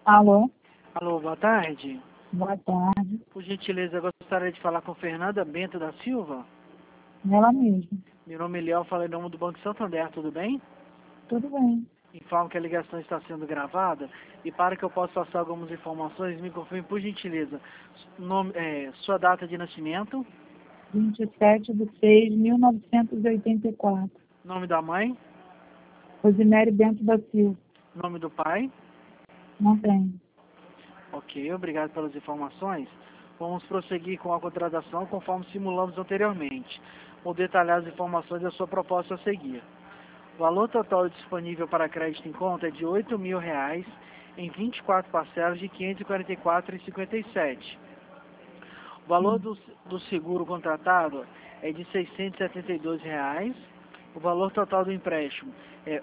Alô, Alô, boa tarde. boa tarde. Por gentileza, eu gostaria de falar com Fernanda Bento da Silva. Ela mesma. Meu nome é Eliel, falo em nome do Banco Santander, tudo bem? Tudo bem. Informo que a ligação está sendo gravada e para que eu possa passar algumas informações, me confirme por gentileza sua data de nascimento, 27/6/1984. nome da mãe, Rosimério Bento da Silva. nome do pai. Não tem. Ok, obrigado pelas informações. Vamos prosseguir com a contratação conforme simulamos anteriormente. Vou detalhar as informações da sua proposta a seguir. O valor total disponível para crédito em conta é de R$ 8.000 em 24 parcelas de R$ 544,57. O valor do seguro contratado é de R$ 672. O valor total do empréstimo é R$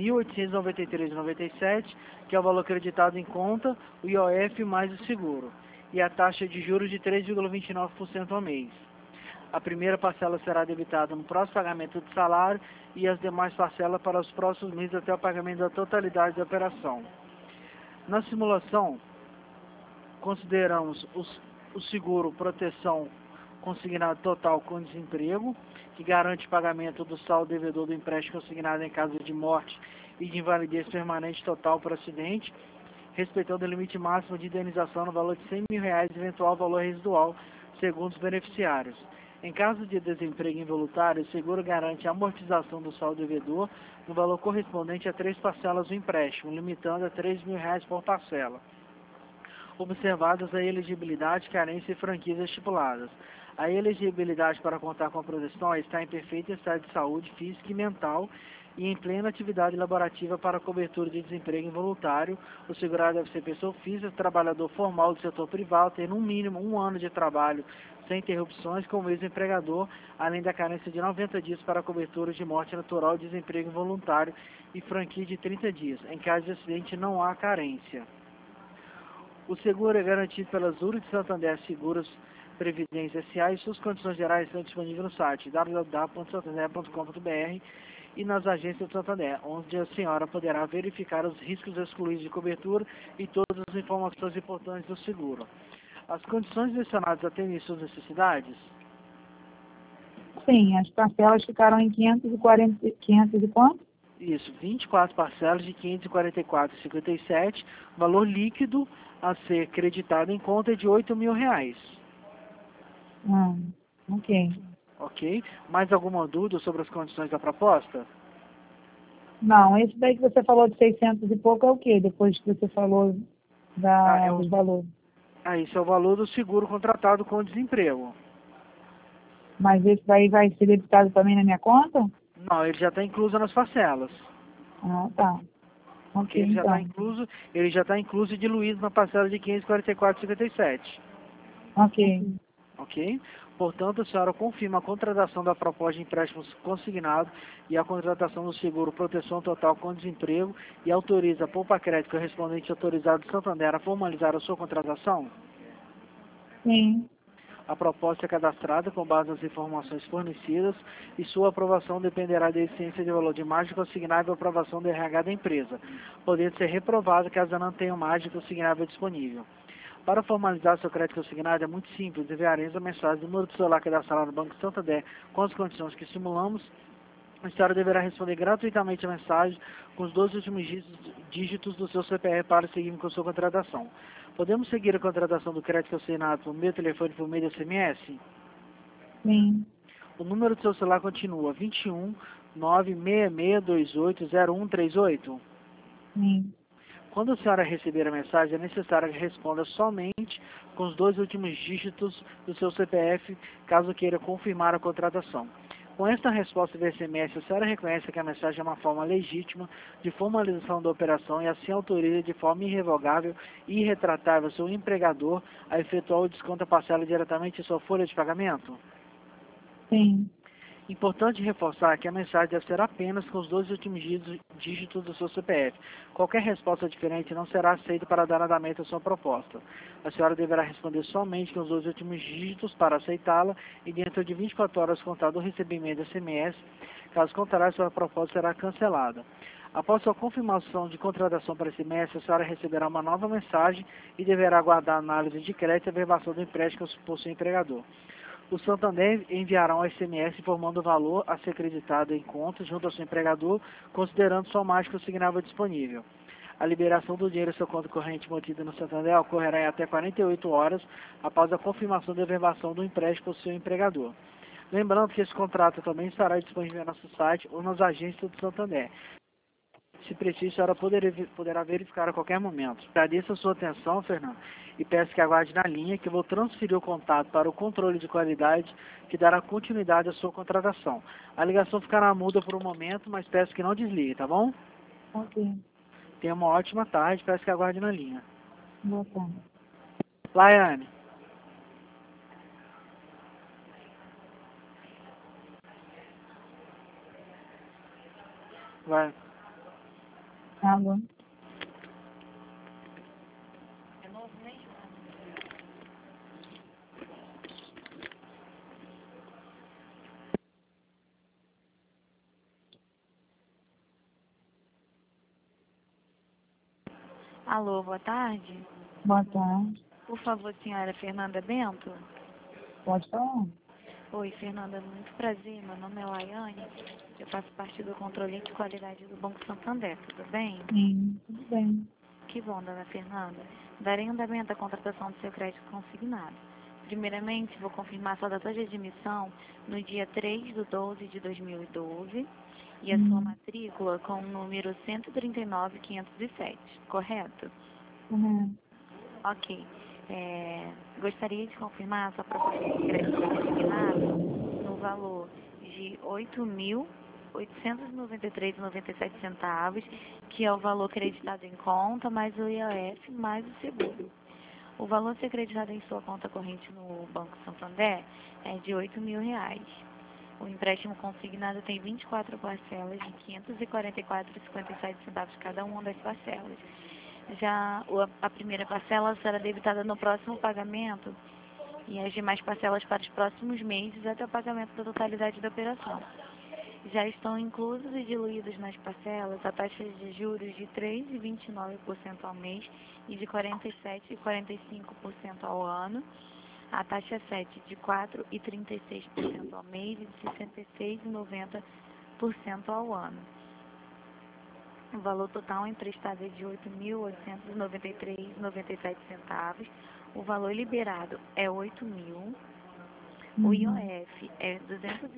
8.893,97, que é o valor acreditado em conta, o IOF mais o seguro, e a taxa de juros de 3,29% ao mês. A primeira parcela será debitada no próximo pagamento do salário e as demais parcelas para os próximos meses até o pagamento da totalidade da operação. Na simulação, consideramos o seguro proteção consignado total com desemprego, que garante o pagamento do saldo devedor do empréstimo consignado em caso de morte e de invalidez permanente total por acidente, respeitando o limite máximo de indenização no valor de R$ 100.000 e eventual valor residual, segundo os beneficiários. Em caso de desemprego involuntário, o seguro garante a amortização do saldo devedor no valor correspondente a 3 parcelas do empréstimo, limitando a R$ 3.000 por parcela, observadas a elegibilidade, carência e franquias estipuladas. A elegibilidade para contar com a proteção está em perfeito estado de saúde física e mental e em plena atividade laborativa para cobertura de desemprego involuntário. O segurado deve ser pessoa física, trabalhador formal do setor privado, ter no mínimo 1 ano de trabalho sem interrupções com o mesmo empregador, além da carência de 90 dias para cobertura de morte natural, desemprego involuntário e franquia de 30 dias. Em caso de acidente, não há carência. O seguro é garantido pela Zurich Santander Seguros Previdência S.A. e suas condições gerais estão disponíveis no site www.santander.com.br e nas agências do Santander, onde a senhora poderá verificar os riscos excluídos de cobertura e todas as informações importantes do seguro. As condições mencionadas atendem suas necessidades? Sim, as parcelas ficaram em 540, 500 e quanto? Isso, 24 parcelas de R$ 544,57, valor líquido a ser creditado em conta é de R$ 8.000. Ok. Ok? Mais alguma dúvida sobre as condições da proposta? Não, esse daí que você falou de 600 e pouco é o quê? Depois que você falou dos valores. Isso é o valor do seguro contratado com o desemprego. Mas esse daí vai ser debitado também na minha conta? Não, ele já está incluso nas parcelas. Ah, tá. Ok, Ele já então. está incluso e diluído na parcela de R$ 544,57. Ok. Ok? Portanto, a senhora confirma a contratação da proposta de empréstimos consignado e a contratação do seguro proteção total com desemprego e autoriza a Poupa Crédito correspondente autorizado do Santander a formalizar a sua contratação? Sim. A proposta é cadastrada com base nas informações fornecidas e sua aprovação dependerá da existência de valor de margem consignável e aprovação do RH da empresa, podendo ser reprovada caso não tenha margem consignável disponível. Para formalizar seu crédito consignado é muito simples, enviaremos a mensagem do número do celular cadastrado no Banco Santander com as condições que simulamos. A senhora deverá responder gratuitamente a mensagem com os 2 últimos dígitos do seu CPF para seguir com sua contratação. Podemos seguir a contratação do crédito consignado por meio de telefone por meio de SMS? Sim. O número do seu celular continua 21 96628 0138. Sim. Quando a senhora receber a mensagem, é necessário que responda somente com os 2 últimos dígitos do seu CPF, caso queira confirmar a contratação. Com esta resposta do SMS, a senhora reconhece que a mensagem é uma forma legítima de formalização da operação e assim autoriza de forma irrevogável e irretratável seu empregador a efetuar o desconto da parcela diretamente em sua folha de pagamento? Sim. Importante reforçar que a mensagem deve ser apenas com os 2 últimos dígitos do seu CPF. Qualquer resposta diferente não será aceita para dar andamento à sua proposta. A senhora deverá responder somente com os 2 últimos dígitos para aceitá-la e dentro de 24 horas contar do recebimento do SMS. Caso contrário, sua proposta será cancelada. Após sua confirmação de contratação para esse mês, a senhora receberá uma nova mensagem e deverá aguardar a análise de crédito e a verbação do empréstimo por seu empregador. O Santander enviará um SMS informando o valor a ser acreditado em conta junto ao seu empregador, considerando somente consignável disponível. A liberação do dinheiro em sua conta corrente mantida no Santander ocorrerá em até 48 horas após a confirmação da verbação do empréstimo por seu empregador. Lembrando que esse contrato também estará disponível no nosso site ou nas agências do Santander. Se preciso, a senhora poderá verificar a qualquer momento. Agradeço a sua atenção, Fernando, e peço que aguarde na linha que eu vou transferir o contato para o controle de qualidade que dará continuidade à sua contratação. A ligação ficará muda por um momento, mas peço que não desligue, tá bom? Ok. Tenha uma ótima tarde, peço que aguarde na linha. Boa tarde. Laiane. Vai. Alô? Alô, boa tarde. Boa tarde. Por favor, senhora Fernanda Bento? Pode falar? Oi, Fernanda, muito prazer. Meu nome é Laiane. Eu faço parte do controle de qualidade do Banco Santander, tudo bem? Sim, tudo bem. Que bom, dona Fernanda. Darei andamento à contratação do seu crédito consignado. Primeiramente, vou confirmar sua data de admissão no dia 3/12/2012 e a sua matrícula com o número 139.507, correto? Ok. Gostaria de confirmar a sua proposta de crédito consignado no valor de R$ 8.893,97, que é o valor acreditado em conta, mais o IOF, mais o seguro. O valor a ser acreditado em sua conta corrente no Banco Santander é de R$ 8.000. O empréstimo consignado tem 24 parcelas de R$ 544,57 cada uma das parcelas. Já a primeira parcela será debitada no próximo pagamento e as demais parcelas para os próximos meses até o pagamento da totalidade da operação. Já estão inclusos e diluídos nas parcelas a taxa de juros de 3,29% ao mês e de 47,45% ao ano, a taxa 7 de 4,36% ao mês e de 66,90% ao ano. O valor total emprestado é de R$ 8.893,97. O valor liberado é R$ 8.000. O IOF é R$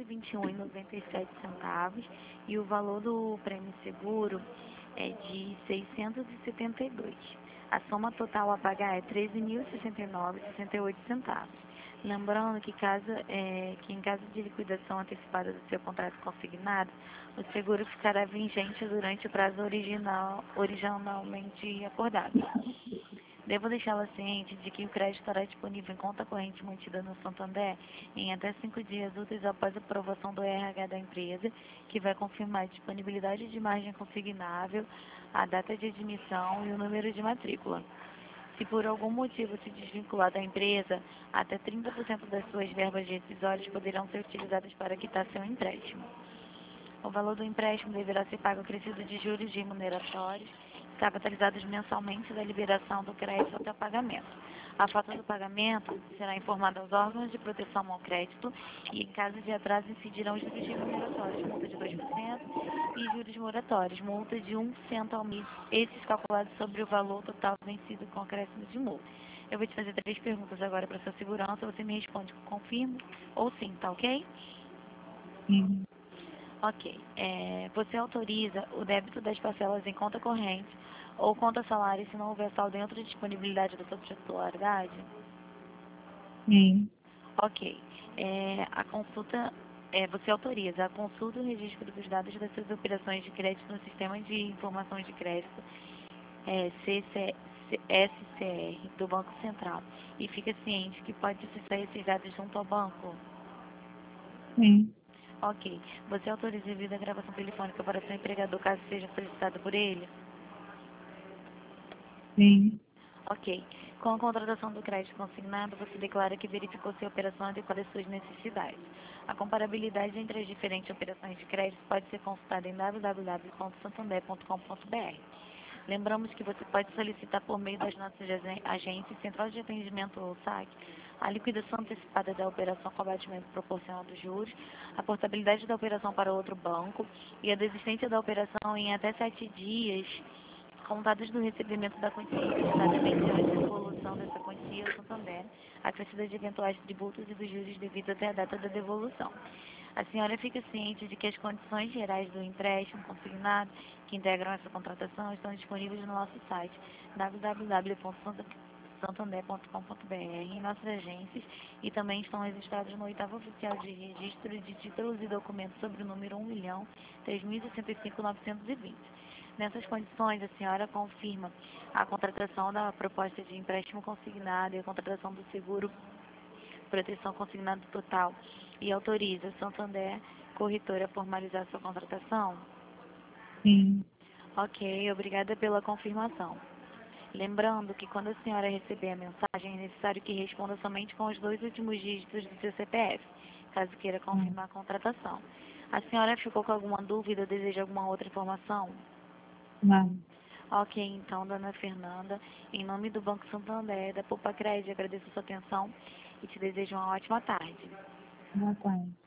221,97 e o valor do prêmio seguro é de R$ 672. A soma total a pagar é R$ 13.069,68. Lembrando que em caso de liquidação antecipada do seu contrato consignado, o seguro ficará vigente durante o prazo originalmente acordado. Devo deixá-la ciente de que o crédito estará disponível em conta corrente mantida no Santander em até 5 dias úteis após a aprovação do RH da empresa, que vai confirmar a disponibilidade de margem consignável, a data de admissão e o número de matrícula. Se por algum motivo se desvincular da empresa, até 30% das suas verbas decisórias poderão ser utilizadas para quitar seu empréstimo. O valor do empréstimo deverá ser pago acrescido de juros remuneratórios, capitalizados mensalmente da liberação do crédito até o pagamento. A falta do pagamento será informada aos órgãos de proteção ao crédito e, em caso de atraso, incidirão os juros remuneratórios, multa de 2% e juros moratórios, multa de 1% ao mês, esses calculados sobre o valor total vencido com acréscimo de multa. Eu vou te fazer 3 perguntas agora para sua segurança, você me responde com confirmo ou sim, tá ok? Sim. Ok. Você autoriza o débito das parcelas em conta corrente ou conta salário se não houver saldo dentro da disponibilidade da sua titularidade? Sim. Ok. Você autoriza a consulta e o registro dos dados das suas operações de crédito no Sistema de Informações de Crédito, SCR, do Banco Central, e fica ciente que pode acessar esses dados junto ao banco? Sim. Ok. Você autoriza devido à gravação telefônica para seu empregador caso seja solicitado por ele? Sim. Ok. Com a contratação do crédito consignado, você declara que verificou se a operação adequada às suas necessidades. A comparabilidade entre as diferentes operações de crédito pode ser consultada em www.santander.com.br. Lembramos que você pode solicitar por meio das nossas agências, Central de Atendimento ou SAC, a liquidação antecipada da operação com abatimento proporcional dos juros, a portabilidade da operação para outro banco e a desistência da operação em até 7 dias, contados do recebimento da quantia solicitada mediante a devolução dessa quantia ao Santander, acrescida de eventuais tributos e dos juros devidos até a data da devolução. A senhora fica ciente de que as condições gerais do empréstimo consignado que integram essa contratação estão disponíveis no nosso site www.santander.com.br, em nossas agências, e também estão registrados no 8º Oficial de Registro de Títulos e Documentos sobre o número 1.003.065.920. Nessas condições, a senhora confirma a contratação da proposta de empréstimo consignado e a contratação do seguro proteção consignado total e autoriza Santander Corretora a formalizar sua contratação? Sim. Ok, obrigada pela confirmação. Lembrando que quando a senhora receber a mensagem, é necessário que responda somente com os 2 últimos dígitos do seu CPF, caso queira confirmar a contratação. A senhora ficou com alguma dúvida ou deseja alguma outra informação? Não. Ok, então, dona Fernanda, em nome do Banco Santander, da Poupa Crédito, agradeço a sua atenção e te desejo uma ótima tarde. Boa tarde.